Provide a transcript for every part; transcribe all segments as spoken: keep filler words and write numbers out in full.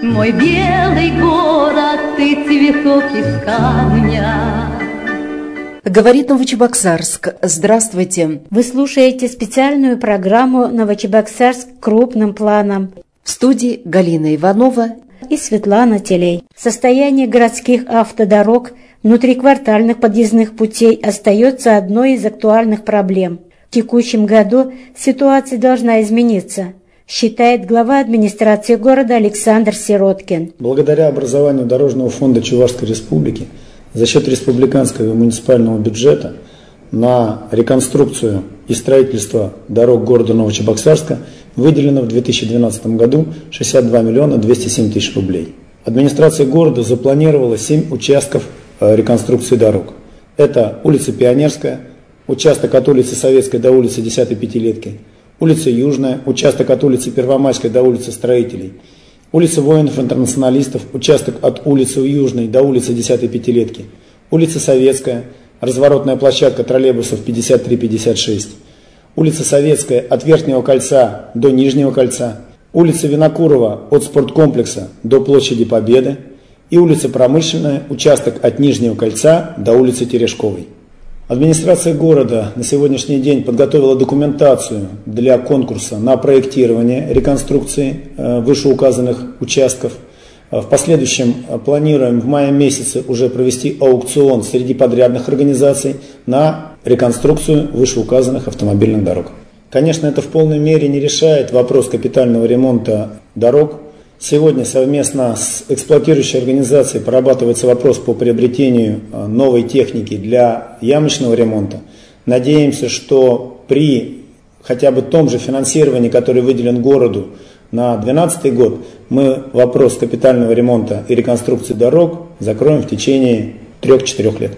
Мой белый город, ты цветок из камня. Говорит Новочебоксарск. Здравствуйте. Вы слушаете специальную программу «Новочебоксарск крупным планом». В студии Галина Иванова и Светлана Телей. Состояние городских автодорог, внутриквартальных подъездных путей остается одной из актуальных проблем. В текущем году ситуация должна измениться, считает глава администрации города Александр Сироткин. Благодаря образованию Дорожного фонда Чувашской Республики за счет республиканского и муниципального бюджета на реконструкцию и строительство дорог города Новочебоксарска выделено в две тысячи двенадцатом году шестьдесят два миллиона двести семь тысяч рублей. Администрация города запланировала семь участков реконструкции дорог. Это улица Пионерская, участок от улицы Советской до улицы десятой Пятилетки, улица Южная, участок от улицы Первомайской до улицы Строителей, улица воинов-интернационалистов, участок от улицы Южной до улицы десятой Пятилетки, улица Советская, разворотная площадка троллейбусов пятьдесят три пятьдесят шесть, улица Советская от Верхнего кольца до Нижнего кольца, улица Винокурова от спорткомплекса до площади Победы и улица Промышленная, участок от Нижнего кольца до улицы Терешковой. Администрация города на сегодняшний день подготовила документацию для конкурса на проектирование реконструкции вышеуказанных участков. В последующем планируем в мае месяце уже провести аукцион среди подрядных организаций на реконструкцию вышеуказанных автомобильных дорог. Конечно, это в полной мере не решает вопрос капитального ремонта дорог. Сегодня совместно с эксплуатирующей организацией прорабатывается вопрос по приобретению новой техники для ямочного ремонта. Надеемся, что при хотя бы том же финансировании, который выделен городу на две тысячи двенадцатый год, мы вопрос капитального ремонта и реконструкции дорог закроем в течение трех-четырех лет.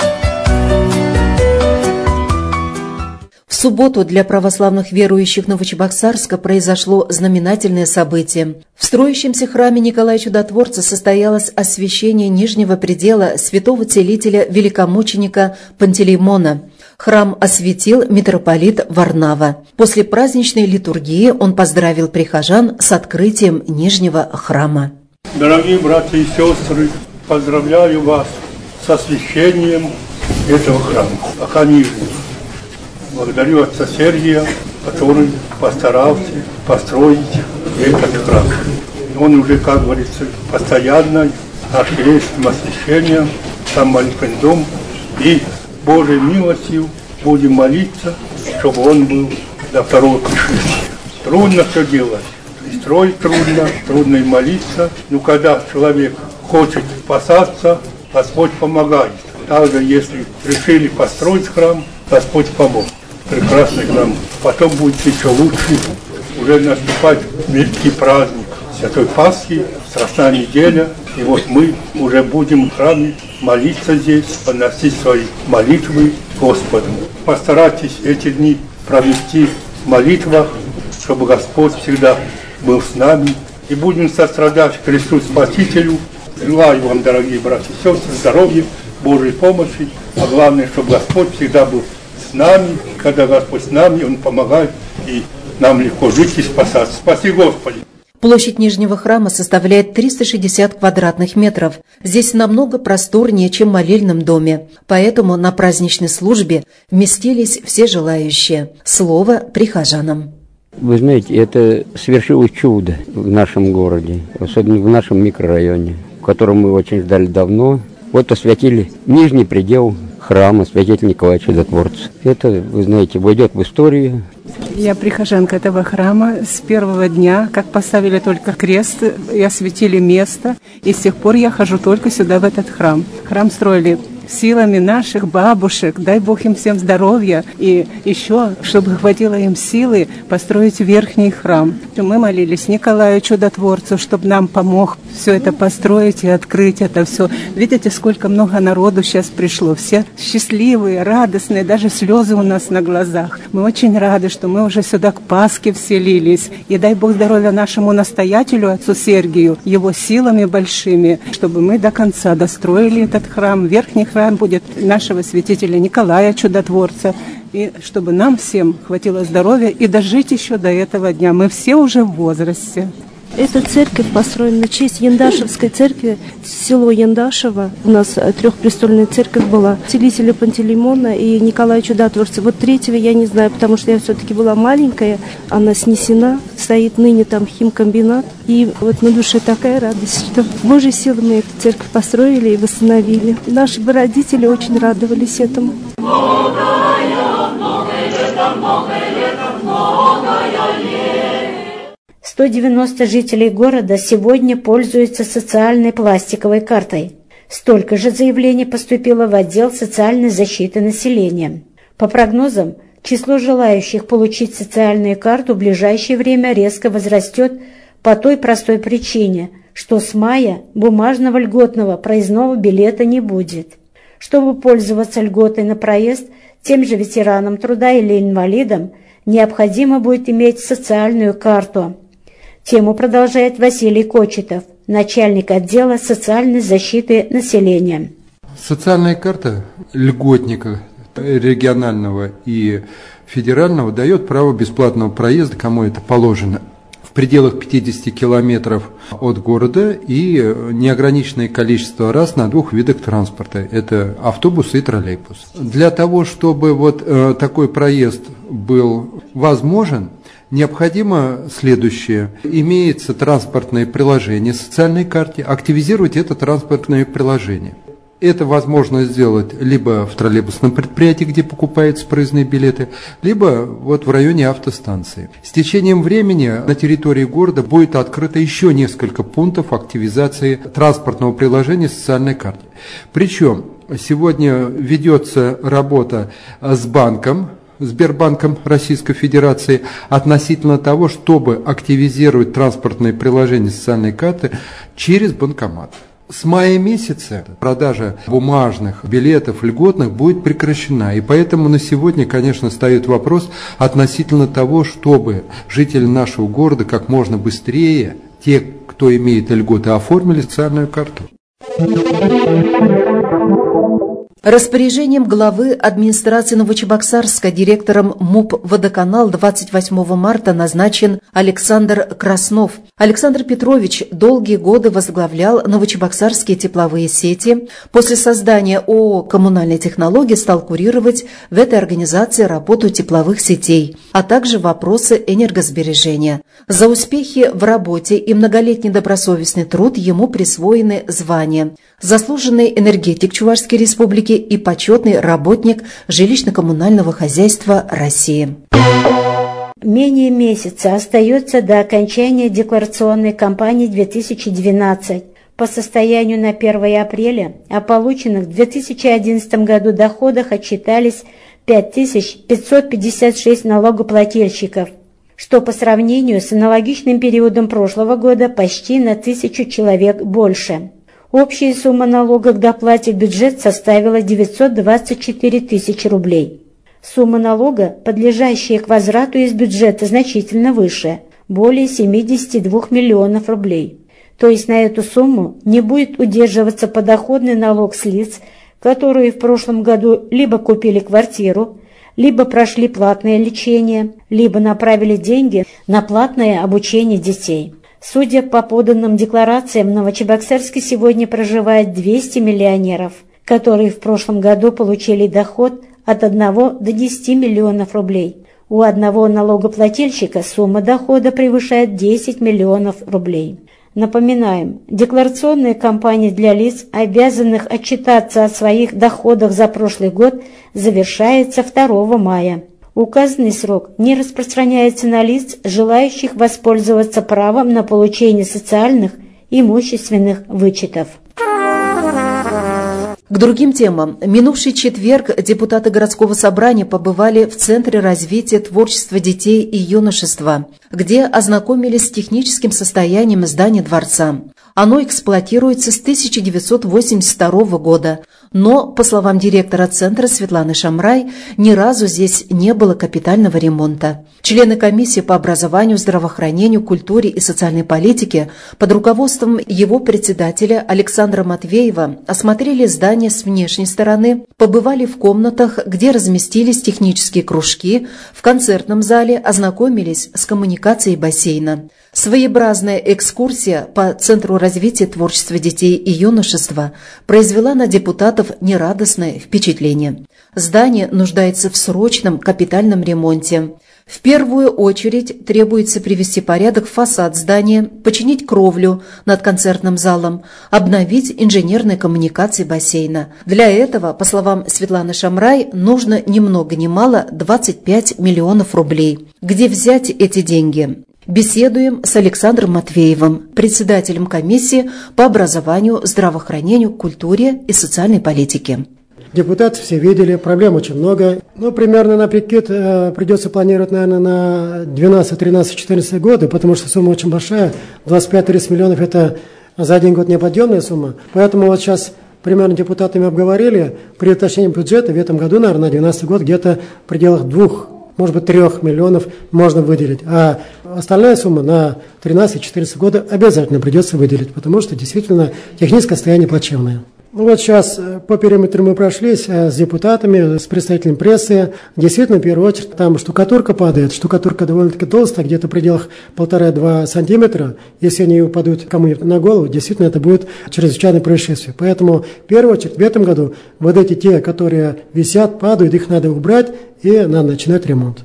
В субботу для православных верующих Новочебоксарска произошло знаменательное событие. В строящемся храме Николая Чудотворца состоялось освящение нижнего предела святого целителя великомученика Пантелеймона. Храм осветил митрополит Варнава. После праздничной литургии он поздравил прихожан с открытием нижнего храма. Дорогие братья и сестры, поздравляю вас с освящением этого храма, пока нижнего. Благодарю отца Сергия, который постарался построить этот храм. Он уже, как говорится, постоянно архиерейским освящением, там молитвенный дом, и Божьей милостью будем молиться, чтобы он был до второго пришествия. Трудно все делать, и строить трудно, трудно и молиться, но когда человек хочет спасаться, Господь помогает. Также, если решили построить храм, Господь помог. Прекрасный храм. Потом будет еще лучше. Уже наступает великий праздник Святой Пасхи, Страстная неделя. И вот мы уже будем в храме молиться здесь, подносить свои молитвы Господу. Постарайтесь эти дни провести в молитвах, чтобы Господь всегда был с нами. И будем сострадать Христу Спасителю. Желаю вам, дорогие братья и сестры, здоровья, Божьей помощи. А главное, чтобы Господь всегда был с нами. Когда Господь с нами, Он помогает, и нам легко жить и спасаться. Спаси Господи! Площадь Нижнего храма составляет триста шестьдесят квадратных метров. Здесь намного просторнее, чем в молельном доме. Поэтому на праздничной службе вместились все желающие. Слово прихожанам. Вы знаете, это свершилось чудо в нашем городе, особенно в нашем микрорайоне, в котором мы очень ждали давно. Вот освятили нижний предел храма святителя Николая Чудотворца. Это, вы знаете, войдет в историю. Я прихожанка этого храма с первого дня, как поставили только крест и осветили место. И с тех пор я хожу только сюда, в этот храм. Храм строили силами наших бабушек, дай Бог им всем здоровья, и еще, чтобы хватило им силы построить верхний храм. Мы молились Николаю Чудотворцу, чтобы нам помог все это построить и открыть это все. Видите, сколько много народу сейчас пришло, все счастливые, радостные, даже слезы у нас на глазах. Мы очень рады, что мы уже сюда к Пасхе вселились, и дай Бог здоровья нашему настоятелю, отцу Сергию, его силами большими, чтобы мы до конца достроили этот храм, верхний храм будет нашего святителя Николая Чудотворца, и чтобы нам всем хватило здоровья и дожить еще до этого дня. Мы все уже в возрасте. Эта церковь построена на честь Яндашевской церкви. Село Яндашево. У нас трехпрестольная церковь была. Целителя Пантелеймона и Николая Чудотворца. Вот третьего я не знаю, потому что я все-таки была маленькая. Она снесена. Стоит ныне там химкомбинат. И вот на душе такая радость, что Божьей силой мы эту церковь построили и восстановили. Наши бы родители очень радовались этому. сто девяносто жителей города сегодня пользуются социальной пластиковой картой. Столько же заявлений поступило в отдел социальной защиты населения. По прогнозам, число желающих получить социальную карту в ближайшее время резко возрастет по той простой причине, что с мая бумажного льготного проездного билета не будет. Чтобы пользоваться льготой на проезд, тем же ветеранам труда или инвалидам необходимо будет иметь социальную карту. Тему продолжает Василий Кочетов, начальник отдела социальной защиты населения. Социальная карта льготника регионального и федерального дает право бесплатного проезда, кому это положено, в пределах пятидесяти километров от города и неограниченное количество раз на двух видах транспорта. Это автобус и троллейбус. Для того, чтобы вот э, такой проезд был возможен, необходимо следующее. Имеется транспортное приложение социальной карте, активизировать это транспортное приложение. Это возможно сделать либо в троллейбусном предприятии, где покупаются проездные билеты, либо вот в районе автостанции. С течением времени на территории города будет открыто еще несколько пунктов активизации транспортного приложения социальной карты. Причем сегодня ведется работа с банком, Сбербанком Российской Федерации относительно того, чтобы активизировать транспортное приложение социальной карты через банкомат. С мая месяца продажа бумажных билетов льготных будет прекращена, и поэтому на сегодня, конечно, встает вопрос относительно того, чтобы жители нашего города как можно быстрее, те, кто имеет льготы, оформили социальную карту. Распоряжением главы администрации Новочебоксарска директором МУП «Водоканал» двадцать восьмого марта назначен Александр Краснов. Александр Петрович долгие годы возглавлял новочебоксарские тепловые сети. После создания ООО «Коммунальные технологии» стал курировать в этой организации работу тепловых сетей, а также вопросы энергосбережения. За успехи в работе и многолетний добросовестный труд ему присвоены звания «Заслуженный энергетик Чувашской Республики» и почетный работник жилищно-коммунального хозяйства России. Менее месяца остается до окончания декларационной кампании две тысячи двенадцать. По состоянию на первое апреля о полученных в две тысячи одиннадцатом году доходах отчитались пять тысяч пятьсот пятьдесят шесть налогоплательщиков, что по сравнению с аналогичным периодом прошлого года почти на тысячу человек больше. Общая сумма налога к доплате в бюджет составила девятьсот двадцать четыре тысячи рублей. Сумма налога, подлежащая к возврату из бюджета, значительно выше – более семидесяти двух миллионов рублей. То есть на эту сумму не будет удерживаться подоходный налог с лиц, которые в прошлом году либо купили квартиру, либо прошли платное лечение, либо направили деньги на платное обучение детей. Судя по поданным декларациям, в Новочебоксарске сегодня проживает двести миллионеров, которые в прошлом году получили доход от одного до десяти миллионов рублей. У одного налогоплательщика сумма дохода превышает десять миллионов рублей. Напоминаем, декларационная кампания для лиц, обязанных отчитаться о своих доходах за прошлый год, завершается второго мая. Указанный срок не распространяется на лиц, желающих воспользоваться правом на получение социальных и имущественных вычетов. К другим темам. Минувший четверг депутаты городского собрания побывали в Центре развития творчества детей и юношества, где ознакомились с техническим состоянием здания дворца. Оно эксплуатируется с тысяча девятьсот восемьдесят второго года, но, по словам директора центра Светланы Шамрай, ни разу здесь не было капитального ремонта. Члены комиссии по образованию, здравоохранению, культуре и социальной политике под руководством его председателя Александра Матвеева осмотрели здание с внешней стороны, побывали в комнатах, где разместились технические кружки, в концертном зале ознакомились с коммуникацией бассейна. Своеобразная экскурсия по Центру развития творчества детей и юношества произвела на депутатов нерадостное впечатление. Здание нуждается в срочном капитальном ремонте. В первую очередь требуется привести в порядок фасад здания, починить кровлю над концертным залом, обновить инженерные коммуникации бассейна. Для этого, по словам Светланы Шамрай, нужно ни много ни мало двадцать пять миллионов рублей. Где взять эти деньги? Беседуем с Александром Матвеевым, председателем комиссии по образованию, здравоохранению, культуре и социальной политике. Депутаты все видели, проблем очень много. Ну, примерно на прикид э, придется планировать, наверное, на двенадцать, тринадцать, четырнадцать годы, потому что сумма очень большая. двадцать пять - тридцать миллионов – это за один год неподъемная сумма. Поэтому вот сейчас примерно депутатами обговорили, при уточнении бюджета в этом году, наверное, на двенадцатый год где-то в пределах двух, может быть, трех миллионов можно выделить. А остальная сумма на тринадцать-четырнадцать года обязательно придется выделить, потому что действительно техническое состояние плачевное. Ну вот сейчас по периметру мы прошлись с депутатами, с представителями прессы. Действительно, в первую очередь, там штукатурка падает. Штукатурка довольно-таки толстая, где-то в пределах полтора-два сантиметра. Если они упадут кому-нибудь на голову, действительно, это будет чрезвычайное происшествие. Поэтому, в первую очередь, в этом году вот эти те, которые висят, падают, их надо убрать и надо начинать ремонт.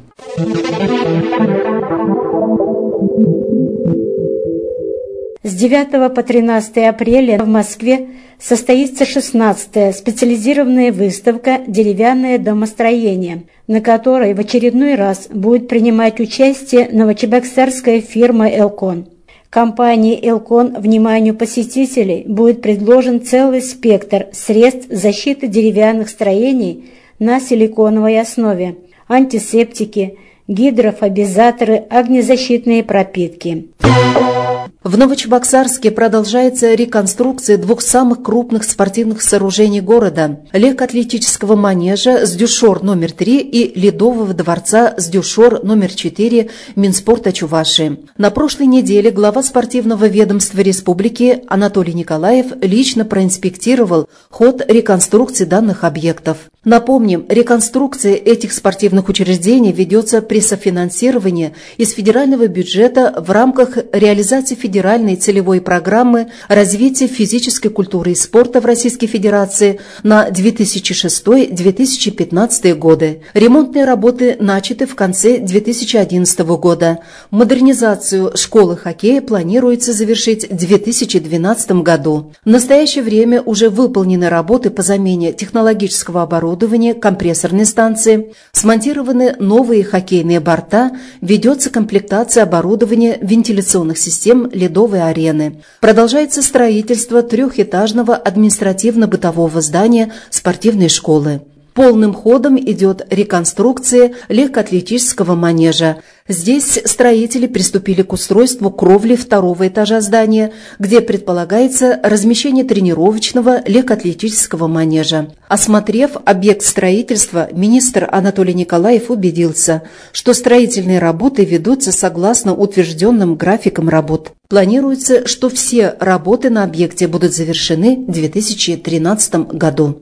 С девятого по тринадцатое апреля в Москве состоится шестнадцатая специализированная выставка «Деревянное домостроение», на которой в очередной раз будет принимать участие новочебоксарская фирма «Элкон». Компании «Элкон» вниманию посетителей будет предложен целый спектр средств защиты деревянных строений на силиконовой основе, антисептики, гидрофобизаторы, огнезащитные пропитки. В Новочебоксарске продолжается реконструкция двух самых крупных спортивных сооружений города – легкоатлетического манежа с дюшор номер три и ледового дворца с дюшор номер четыре Минспорта Чувашии. На прошлой неделе глава спортивного ведомства республики Анатолий Николаев лично проинспектировал ход реконструкции данных объектов. Напомним, реконструкция этих спортивных учреждений ведется при софинансировании из федерального бюджета в рамках реализации федеральной целевой программы развития физической культуры и спорта в Российской Федерации на две тысячи шестой — две тысячи пятнадцатый годы. Ремонтные работы начаты в конце две тысячи одиннадцатого года. Модернизацию школы хоккея планируется завершить в две тысячи двенадцатом году. В настоящее время уже выполнены работы по замене технологического оборудования, компрессорной станции, смонтированы новые хоккейные борта, ведется комплектация оборудования вентиляционных систем ледовой арены. Продолжается строительство трехэтажного административно-бытового здания спортивной школы. Полным ходом идет реконструкция легкоатлетического манежа. Здесь строители приступили к устройству кровли второго этажа здания, где предполагается размещение тренировочного легкоатлетического манежа. Осмотрев объект строительства, министр Анатолий Николаев убедился, что строительные работы ведутся согласно утвержденным графикам работ. Планируется, что все работы на объекте будут завершены в две тысячи тринадцатом году.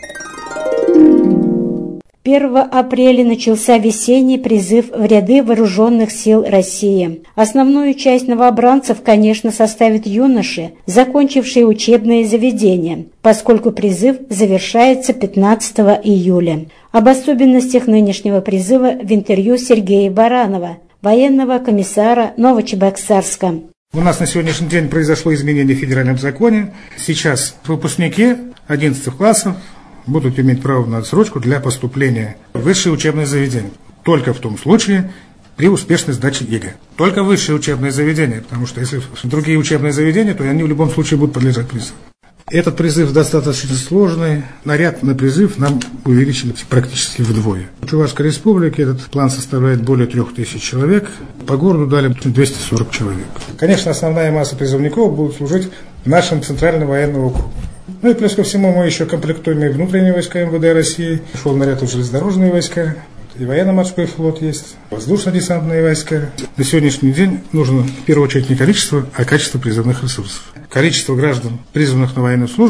первого апреля начался весенний призыв в ряды вооруженных сил России. Основную часть новобранцев, конечно, составят юноши, закончившие учебные заведения, поскольку призыв завершается пятнадцатого июля. Об особенностях нынешнего призыва в интервью Сергея Баранова, военного комиссара Новочебоксарска. У нас на сегодняшний день произошло изменение в федеральном законе. Сейчас выпускники одиннадцатых классов будут иметь право на отсрочку для поступления в высшее учебное заведение. Только в том случае, при успешной сдаче ЕГЭ. Только высшее учебное заведение, потому что если другие учебные заведения, то они в любом случае будут подлежать призыву. Этот призыв достаточно сложный. Наряд на призыв нам увеличили практически вдвое. В Чувашской республике этот план составляет более трех тысяч человек. По городу дали двести сорок человек. Конечно, основная масса призывников будет служить в нашем центральном военном округе. Ну и плюс ко всему мы еще комплектуем и внутренние войска эм вэ дэ России. Шел наряд в железнодорожные войска. И военно-морской флот есть, воздушно-десантные войска. На сегодняшний день нужно в первую очередь не количество, а качество призывных ресурсов. Количество граждан, призванных на военную службу,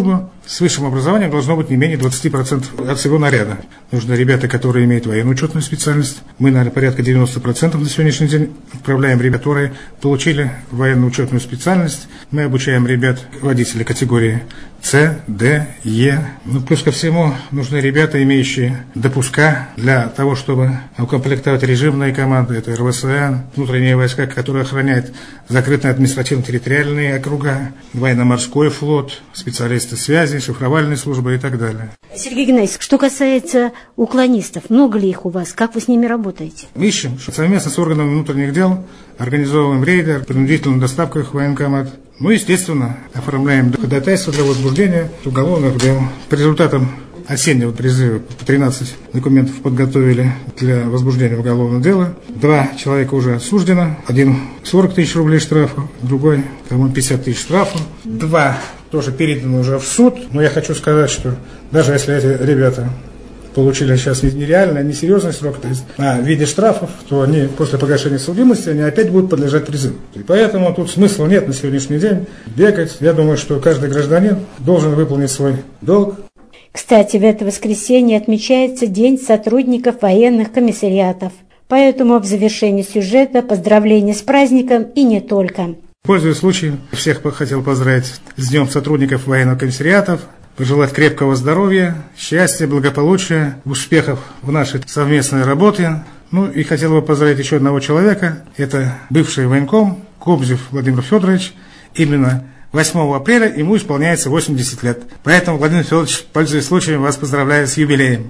с высшим образованием должно быть не менее двадцать процентов от всего наряда. Нужны ребята, которые имеют военную учетную специальность. Мы, наверное, порядка девяносто процентов на сегодняшний день отправляем ребят, которые получили военную учетную специальность. Мы обучаем ребят, водителей категории С, Д, Е. Ну, плюс ко всему, нужны ребята, имеющие допуска для того, чтобы укомплектовать режимные команды. Это эр вэ эс эн, внутренние войска, которые охраняют закрытые административно-территориальные округа, военно-морской флот, специалисты связи, шифровальные службы и так далее. Сергей Геннадьевич, что касается уклонистов, много ли их у вас? Как вы с ними работаете? Ищем. Совместно с органами внутренних дел организовываем рейды, принудительную доставку их в военкомат. Ну, естественно, оформляем ходатайство для возбуждения уголовных дел. По результатам осеннего призыва по тринадцать документов подготовили для возбуждения уголовного дела. Два человека уже осуждено. Один сорок тысяч рублей штрафа, другой, по-моему, пятьдесят тысяч штрафа. Два тоже переданы уже в суд. Но я хочу сказать, что даже если эти ребята получили сейчас нереально, несерьезный срок, то есть а, в виде штрафов, то они после погашения судимости, они опять будут подлежать призыву. И поэтому тут смысла нет на сегодняшний день бегать. Я думаю, что каждый гражданин должен выполнить свой долг. Кстати, в это воскресенье отмечается День сотрудников военных комиссариатов. Поэтому в завершении сюжета поздравления с праздником и не только. Пользуясь случаем, всех хотел поздравить с Днем сотрудников военных комиссариатов, пожелать крепкого здоровья, счастья, благополучия, успехов в нашей совместной работе. Ну и хотел бы поздравить еще одного человека. Это бывший военком Кобзев Владимир Федорович. Именно восьмого апреля ему исполняется восемьдесят лет. Поэтому, Владимир Федорович, пользуясь случаем, вас поздравляю с юбилеем.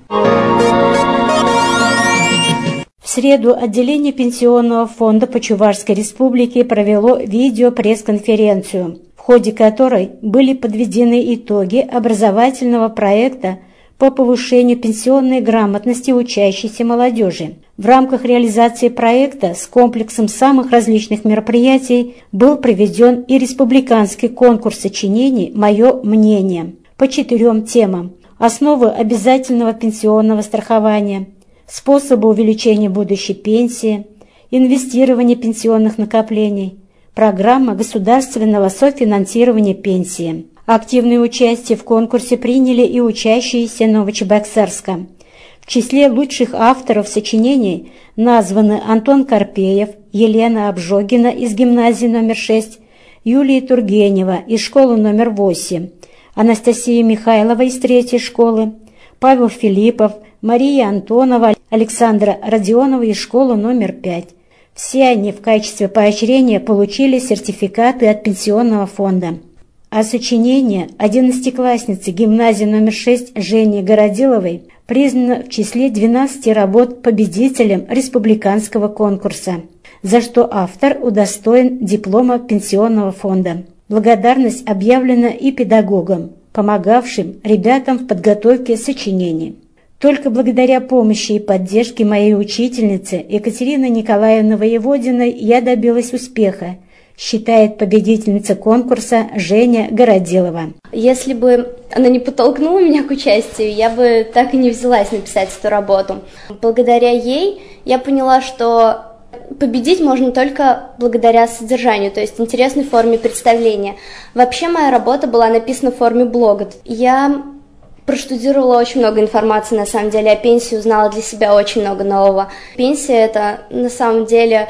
В среду отделение Пенсионного фонда по Чувашской республике провело видео-пресс-конференцию, в ходе которой были подведены итоги образовательного проекта по повышению пенсионной грамотности учащейся молодежи. В рамках реализации проекта с комплексом самых различных мероприятий был проведен и республиканский конкурс сочинений «Мое мнение» по четырем темам: основы обязательного пенсионного страхования, способы увеличения будущей пенсии, инвестирование пенсионных накоплений, программа государственного софинансирования пенсии. Активное участие в конкурсе приняли и учащиеся Новочебоксарска. В числе лучших авторов сочинений названы Антон Карпеев, Елена Обжогина из гимназии номер шесть, Юлия Тургенева из школы номер восемь, Анастасия Михайлова из третьей школы, Павел Филиппов, Мария Антонова, Александра Родионова из школы номер пять. Все они в качестве поощрения получили сертификаты от Пенсионного фонда. А сочинение одиннадцатиклассницы гимназии номер шесть Жени Городиловой признано в числе двенадцати работ победителем республиканского конкурса, за что автор удостоен диплома Пенсионного фонда. Благодарность объявлена и педагогам, помогавшим ребятам в подготовке сочинений. Только благодаря помощи и поддержке моей учительницы Екатерины Николаевны Воеводиной я добилась успеха, считает победительница конкурса Женя Городилова. Если бы она не подтолкнула меня к участию, я бы так и не взялась написать эту работу. Благодаря ей я поняла, что победить можно только благодаря содержанию, то есть интересной форме представления. Вообще моя работа была написана в форме блога. Я проштудировала очень много информации, на самом деле, о пенсии, узнала для себя очень много нового. Пенсия – это, на самом деле,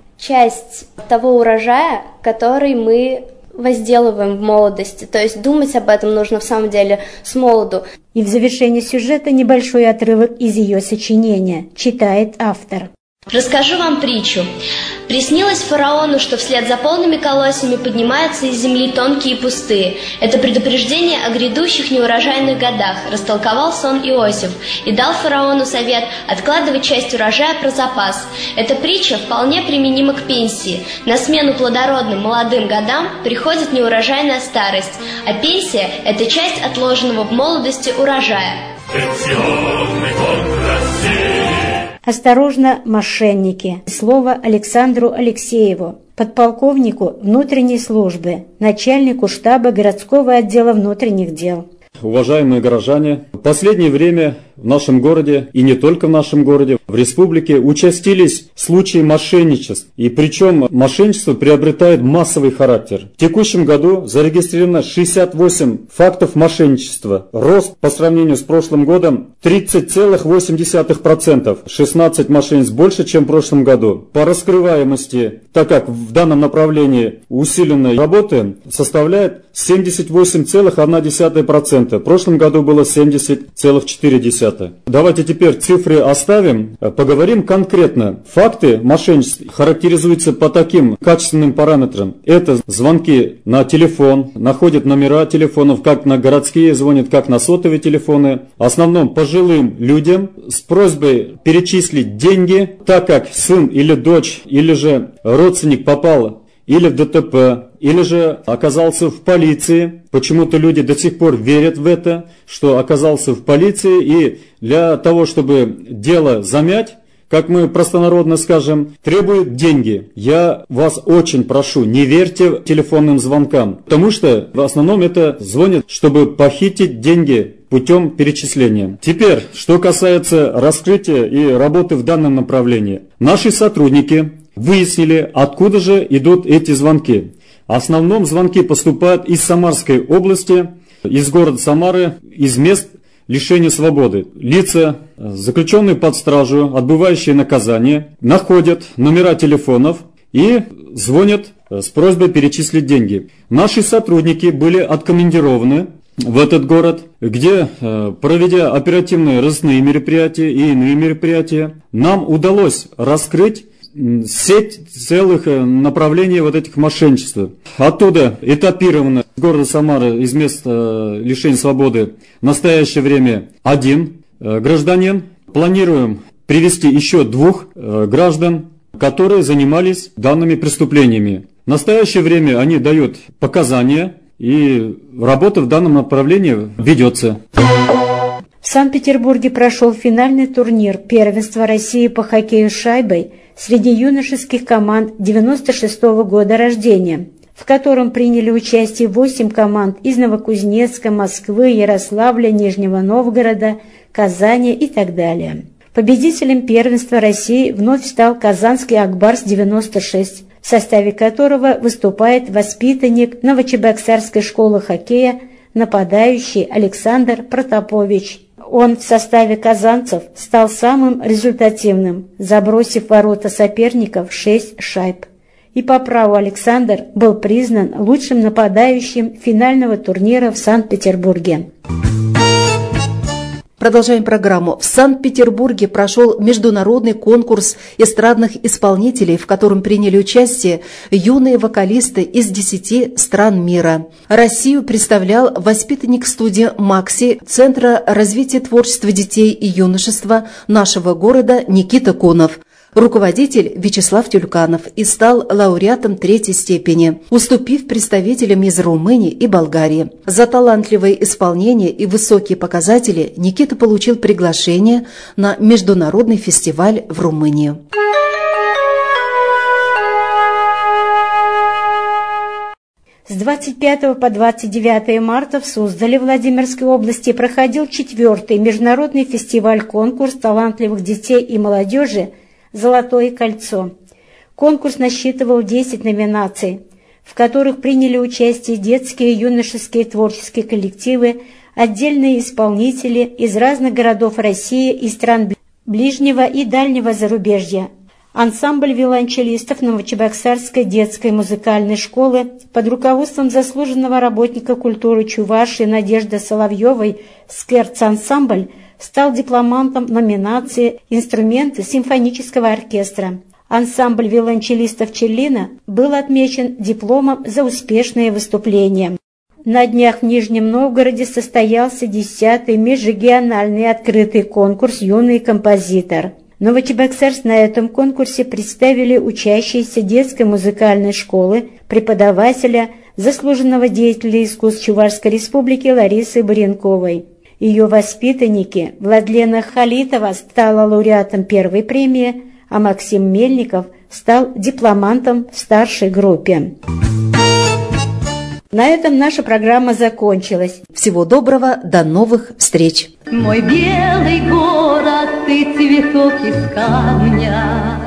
часть того урожая, который мы возделываем в молодости. То есть думать об этом нужно, в самом деле, с молоду. И в завершении сюжета небольшой отрывок из ее сочинения, читает автор. Расскажу вам притчу. Приснилось фараону, что вслед за полными колосьями поднимаются из земли тонкие и пустые. Это предупреждение о грядущих неурожайных годах, растолковал сон Иосиф и дал фараону совет откладывать часть урожая про запас. Эта притча вполне применима к пенсии. На смену плодородным молодым годам приходит неурожайная старость, а пенсия – это часть отложенного в молодости урожая. Пенсионный фонд России. Осторожно, мошенники. Слово Александру Алексееву, подполковнику внутренней службы, начальнику штаба городского отдела внутренних дел. Уважаемые горожане, в последнее время в нашем городе, и не только в нашем городе, в республике участились случаи мошенничеств. И причем мошенничество приобретает массовый характер. В текущем году зарегистрировано шестьдесят восемь фактов мошенничества. Рост по сравнению с прошлым годом тридцать целых восемь десятых процента. шестнадцать мошенничеств больше, чем в прошлом году. По раскрываемости, так как в данном направлении усиленной работы, составляет семьдесят восемь целых одна десятая процента. В прошлом году было семьдесят целых четыре десятых процента. Давайте теперь цифры оставим, поговорим конкретно. Факты мошенничеств характеризуются по таким качественным параметрам. Это звонки на телефон, находят номера телефонов, как на городские звонят, как на сотовые телефоны. В основном пожилым людям с просьбой перечислить деньги, так как сын или дочь, или же родственник попал или в ДТП, или же оказался в полиции. Почему-то люди до сих пор верят в это, что оказался в полиции, и для того, чтобы дело замять, как мы простонародно скажем, требуют деньги. Я вас очень прошу, не верьте телефонным звонкам, потому что в основном это звонят, чтобы похитить деньги путем перечисления. Теперь, что касается раскрытия и работы в данном направлении. Наши сотрудники выяснили, откуда же идут эти звонки. В основном звонки поступают из Самарской области, из города Самары, из мест лишения свободы. Лица, заключенные под стражу, отбывающие наказание, находят номера телефонов и звонят с просьбой перечислить деньги. Наши сотрудники были откомандированы в этот город, где, проведя оперативные разыскные мероприятия и иные мероприятия, нам удалось раскрыть сеть целых направлений вот этих мошенничеств. Оттуда этапировано из города Самары, из места лишения свободы в настоящее время один гражданин. Планируем привести еще двух граждан, которые занимались данными преступлениями. В настоящее время они дают показания, и работа в данном направлении ведется. В Санкт-Петербурге прошел финальный турнир первенства России по хоккею с шайбой среди юношеских команд девяносто шестого года рождения, в котором приняли участие восемь команд из Новокузнецка, Москвы, Ярославля, Нижнего Новгорода, Казани и так далее. Победителем первенства России вновь стал казанский «Акбарс девяносто шесть», в составе которого выступает воспитанник Новочебоксарской школы хоккея, нападающий Александр Протопович. Он в составе казанцев стал самым результативным, забросив в ворота соперников шесть шайб. И по праву Александр был признан лучшим нападающим финального турнира в Санкт-Петербурге. Продолжаем программу. В Санкт-Петербурге прошел международный конкурс эстрадных исполнителей, в котором приняли участие юные вокалисты из десяти стран мира. Россию представлял воспитанник студии «Макси» Центра развития творчества детей и юношества нашего города Никита Конов. Руководитель Вячеслав Тюльканов и стал лауреатом третьей степени, уступив представителям из Румынии и Болгарии. За талантливое исполнение и высокие показатели Никита получил приглашение на международный фестиваль в Румынию. С двадцать пятого по двадцать девятое марта в Суздале Владимирской области проходил четвертый международный фестиваль-конкурс талантливых детей и молодежи «Золотое кольцо». Конкурс насчитывал десять номинаций, в которых приняли участие детские и юношеские творческие коллективы, отдельные исполнители из разных городов России и стран ближнего и дальнего зарубежья. Ансамбль виолончелистов Новочебоксарской детской музыкальной школы под руководством заслуженного работника культуры Чувашии Надежды Соловьевой «Скерц-ансамбль» стал дипломантом номинации «Инструменты симфонического оркестра». Ансамбль виолончелистов Челлина был отмечен дипломом за успешное выступление. На днях в Нижнем Новгороде состоялся десятый межрегиональный открытый конкурс «Юный композитор». Новочебоксарск на этом конкурсе представили учащиеся детской музыкальной школы, преподавателя, заслуженного деятеля искусств Чувашской республики Ларисы Баренковой. Ее воспитанники Владлена Халитова стала лауреатом первой премии, а Максим Мельников стал дипломантом в старшей группе. На этом наша программа закончилась. Всего доброго, до новых встреч. Мой белый город, ты цветок из камня.